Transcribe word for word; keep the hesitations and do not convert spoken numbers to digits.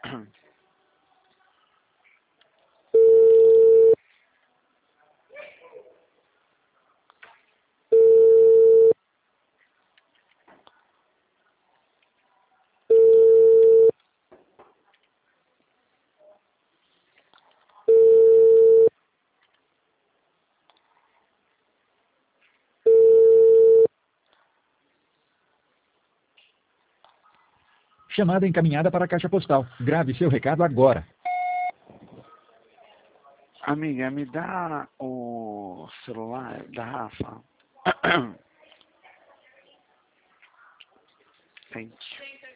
Chamada encaminhada para a caixa postal. Grave seu recado agora. Amiga, me dá o celular da Rafa. Thank you.